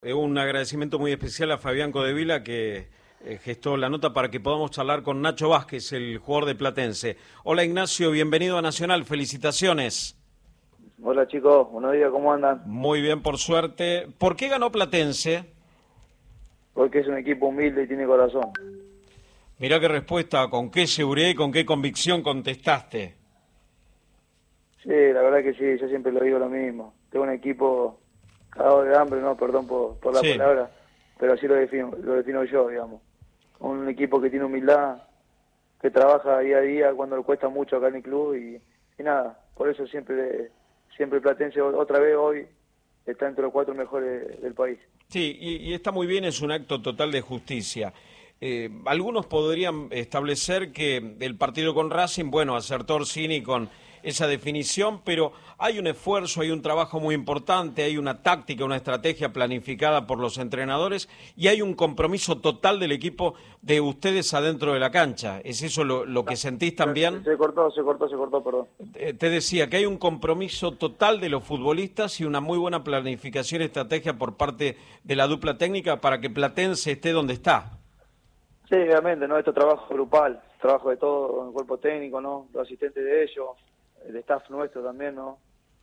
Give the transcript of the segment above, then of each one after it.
Un agradecimiento muy especial a Fabián Codevila que gestó la nota para que podamos charlar con Nacho Vázquez, el jugador de Platense. Hola Ignacio, bienvenido a Nacional, felicitaciones. Hola chicos, buenos días, ¿cómo andan? Muy bien, por suerte. ¿Por qué ganó Platense? Porque es un equipo humilde y tiene corazón. Mirá qué respuesta, con qué seguridad y con qué convicción contestaste. Sí, la verdad que sí, yo siempre lo digo lo mismo. Tengo un equipo cagado de hambre, no, perdón por la Sí. palabra, pero así lo defino yo, digamos. Un equipo que tiene humildad, que trabaja día a día cuando le cuesta mucho acá en el club y nada, por eso siempre Platense otra vez hoy está entre los 4 mejores del país. Sí, y está muy bien, es un acto total de justicia. Algunos podrían establecer que el partido con Racing, bueno, acertó Orsini con esa definición, pero hay un esfuerzo, hay un trabajo muy importante, hay una táctica, una estrategia planificada por los entrenadores y hay un compromiso total del equipo de ustedes adentro de la cancha. ¿Es eso lo que sentís también? Se cortó, perdón. Te decía que hay un compromiso total de los futbolistas y una muy buena planificación y estrategia por parte de la dupla técnica para que Platense esté donde está. Sí, obviamente, ¿no? Esto es trabajo grupal, trabajo de todo, el cuerpo técnico, ¿no? Los asistentes de ellos, el staff nuestro también, ¿no?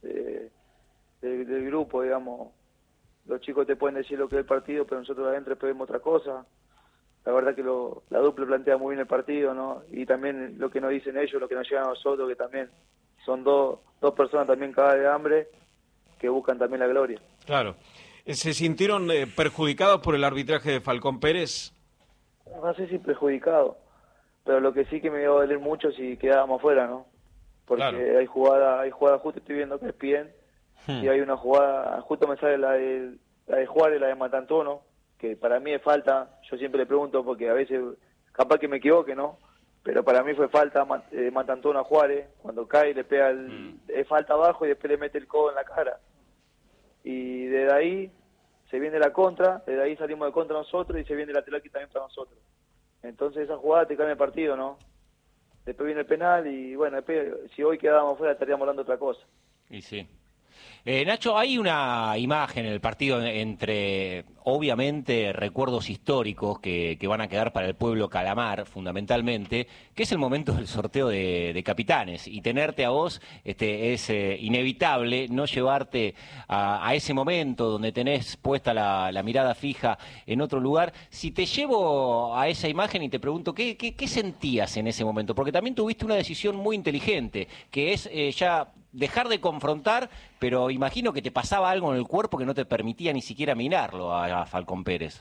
Del grupo, digamos. Los chicos te pueden decir lo que es el partido, pero nosotros adentro vemos otra cosa. La verdad que la dupla plantea muy bien el partido, ¿no? Y también lo que nos dicen ellos, lo que nos llegan a nosotros, que también son dos personas también cagadas de hambre, que buscan también la gloria. Claro. ¿Se sintieron perjudicados por el arbitraje de Falcón Pérez? No sé si perjudicado, pero lo que sí que me iba a doler mucho si quedábamos fuera, ¿no? Porque Claro. hay jugada, justo estoy viendo que es bien, y hay una jugada, justo me sale la de Juárez, la de Matantuono, que para mí es falta, yo siempre le pregunto porque a veces, capaz que me equivoque, ¿no? Pero para mí fue falta Matantuono a Juárez, cuando cae le pega es falta abajo y después le mete el codo en la cara. Y desde ahí se viene la contra, desde ahí salimos de contra nosotros y se viene el lateral que también para nosotros. Entonces esa jugada te cambia el partido, ¿no? Después viene el penal y bueno, después, si hoy quedábamos fuera estaríamos hablando de otra cosa. Y sí. Nacho, hay una imagen en el partido entre, obviamente, recuerdos históricos que van a quedar para el pueblo calamar, fundamentalmente, que es el momento del sorteo de capitanes. Y tenerte a vos es inevitable no llevarte a ese momento donde tenés puesta la mirada fija en otro lugar. Si te llevo a esa imagen y te pregunto, ¿qué sentías en ese momento? Porque también tuviste una decisión muy inteligente, que es ya dejar de confrontar, pero imagino que te pasaba algo en el cuerpo que no te permitía ni siquiera mirarlo a Falcón Pérez.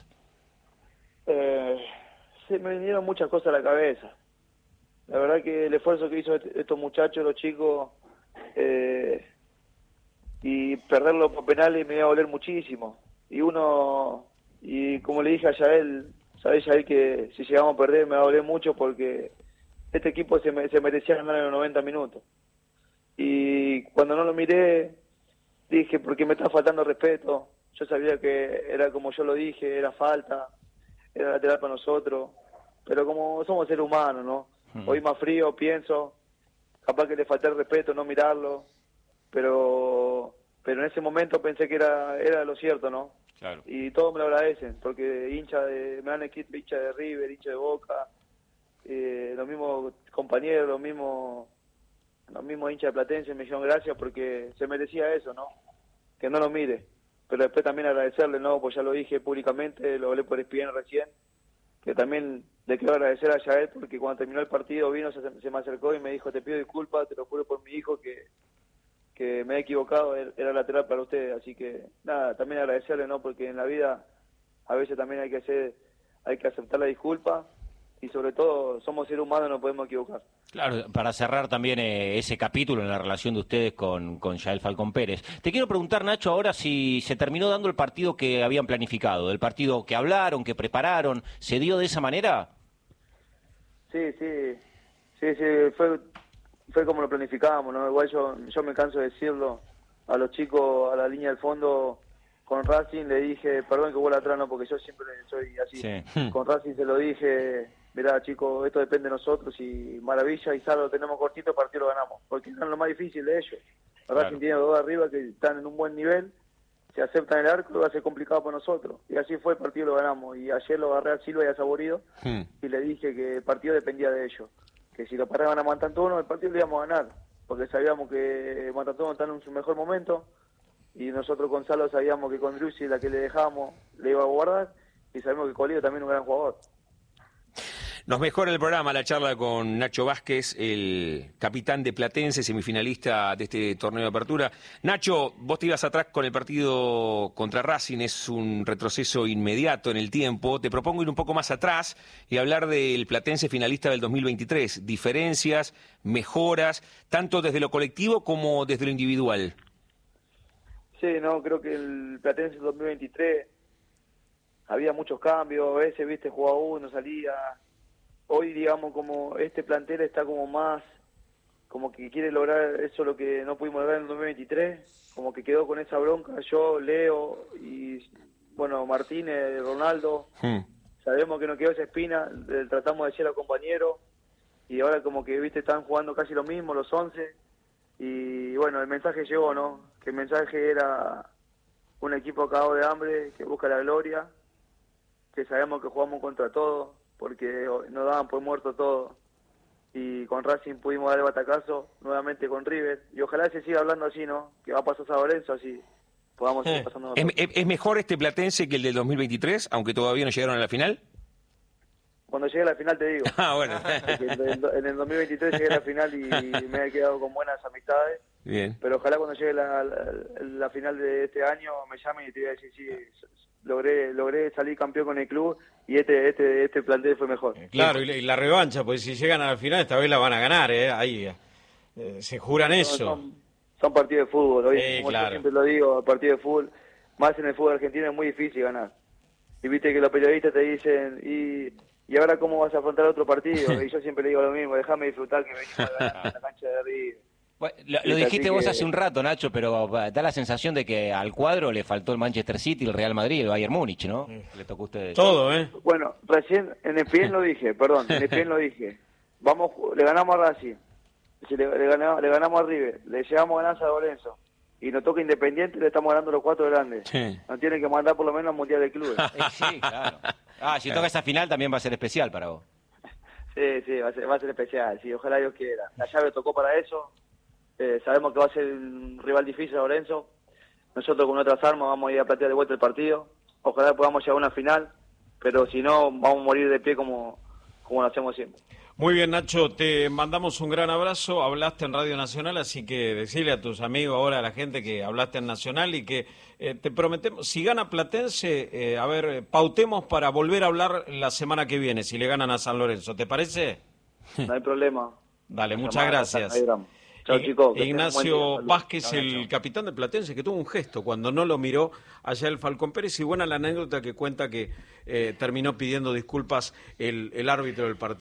Se me vinieron muchas cosas a la cabeza. La verdad que el esfuerzo que hizo estos muchachos, los chicos, y perderlo por penales me iba a doler muchísimo. Y como le dije a Yael, sabés Yael que si llegamos a perder me va a doler mucho porque este equipo se merecía ganar en los 90 minutos. Y cuando no lo miré, dije, porque me está faltando respeto. Yo sabía que era como yo lo dije, era falta, era lateral para nosotros. Pero como somos seres humanos, ¿no? Hoy más frío, pienso, capaz que le falté el respeto, no mirarlo. Pero en ese momento pensé que era lo cierto, ¿no? Claro. Y todos me lo agradecen, porque me han escrito hincha de River, hincha de Boca, los mismos compañeros, los mismos hinchas de Platense me dijeron gracias porque se merecía eso, ¿no? Que no lo mire. Pero después también agradecerle, ¿no? Pues ya lo dije públicamente, lo hablé por ESPN recién, que también le quiero agradecer a Yael porque cuando terminó el partido vino, se me acercó y me dijo, te pido disculpas, te lo juro por mi hijo que me he equivocado, era lateral para ustedes. Así que nada, también agradecerle, ¿no? Porque en la vida a veces también hay que aceptar la disculpa. Y sobre todo, somos seres humanos, no podemos equivocar. Claro, para cerrar también ese capítulo en la relación de ustedes con Yael Falcón Pérez. Te quiero preguntar, Nacho, ahora si se terminó dando el partido que habían planificado, el partido que hablaron, que prepararon, ¿se dio de esa manera? Sí, fue como lo planificábamos, ¿no? Igual yo me canso de decirlo a los chicos, a la línea del fondo, con Racing le dije, perdón que vuelva atrás, no, porque yo siempre soy así. Sí. Con Racing se lo dije, mirá chicos, esto depende de nosotros y maravilla y salvo lo tenemos cortito, el partido lo ganamos, porque es lo más difícil de ellos. Racing tiene dos arriba que están en un buen nivel, te aceptan el arco, va a ser complicado para nosotros. Y así fue, el partido lo ganamos. Y ayer lo agarré a Silva y a Saborido y le dije que el partido dependía de ellos. Que si lo paraban a Matantuono, el partido lo íbamos a ganar. Porque sabíamos que Matantuono está en su mejor momento. Y nosotros con Salo sabíamos que con Drusi, la que le dejábamos, le iba a guardar. Y sabemos que Colido también es un gran jugador. Nos mejora el programa la charla con Nacho Vázquez, el capitán de Platense, semifinalista de este torneo de apertura. Nacho, vos te ibas atrás con el partido contra Racing, es un retroceso inmediato en el tiempo. Te propongo ir un poco más atrás y hablar del Platense finalista del 2023. Diferencias, mejoras, tanto desde lo colectivo como desde lo individual. Sí, no, creo que el Platense 2023 había muchos cambios, a veces, viste, jugaba uno, salía. Hoy, digamos, como este plantel está como más, como que quiere lograr eso lo que no pudimos lograr en el 2023, como que quedó con esa bronca, yo, Leo y, bueno, Martínez, Ronaldo, sabemos que nos quedó esa espina, tratamos de decir a los compañeros, y ahora como que, viste, están jugando casi lo mismo, los 11, y bueno, el mensaje llegó, ¿no? Que el mensaje era un equipo acabado de hambre, que busca la gloria, que sabemos que jugamos contra todos, porque nos daban por muerto todo, y con Racing pudimos dar el batacazo, nuevamente con River, y ojalá se siga hablando así, ¿no? Que va a pasar San Lorenzo, así podamos seguir pasando nosotros. ¿Es mejor este Platense que el del 2023, aunque todavía no llegaron a la final? Cuando llegue a la final te digo. Ah, bueno. En el 2023 llegué a la final y me he quedado con buenas amistades. Bien. Pero ojalá cuando llegue la final de este año me llamen y te voy a decir, sí, logré salir campeón con el club y este plantel fue mejor. Claro, y la revancha, pues si llegan a la final esta vez la van a ganar, ahí se juran eso. Son partidos de fútbol, hoy, como claro. yo siempre lo digo, partidos de fútbol, más en el fútbol argentino es muy difícil ganar. Y viste que los periodistas te dicen, ¿y ahora cómo vas a afrontar otro partido? Y yo siempre le digo lo mismo, déjame disfrutar que venimos a ganar en la cancha de River. Bueno, lo dijiste vos hace un rato, Nacho, pero da la sensación de que al cuadro le faltó el Manchester City, el Real Madrid y el Bayern Múnich, ¿no? Le tocó a ustedes. Todo, Bueno, recién en ESPN lo dije, en ESPN lo dije. Le ganamos a Racing, le ganamos a River, le llevamos a ganar a San Lorenzo. Y nos toca Independiente y le estamos ganando los 4 grandes. Sí. Nos tienen que mandar por lo menos al Mundial de Clubes. Sí, claro. Si toca esa final también va a ser especial para vos. Sí, va a ser especial, sí, ojalá Dios quiera. La llave tocó para eso. Sabemos que va a ser un rival difícil a Lorenzo. Nosotros con otras armas vamos a ir a plantear de vuelta el partido. Ojalá podamos llegar a una final, pero si no, vamos a morir de pie como lo hacemos siempre. Muy bien, Nacho, te mandamos un gran abrazo. Hablaste en Radio Nacional, así que decirle a tus amigos ahora, a la gente, que hablaste en Nacional y que te prometemos, si gana Platense, pautemos para volver a hablar la semana que viene, si le ganan a San Lorenzo. ¿Te parece? No hay problema. Dale, muchas gracias. Chao, chicos. Ignacio Vázquez, el capitán de Platense, que tuvo un gesto cuando no lo miró allá el Falcón Pérez, y buena la anécdota que cuenta que terminó pidiendo disculpas el árbitro del partido.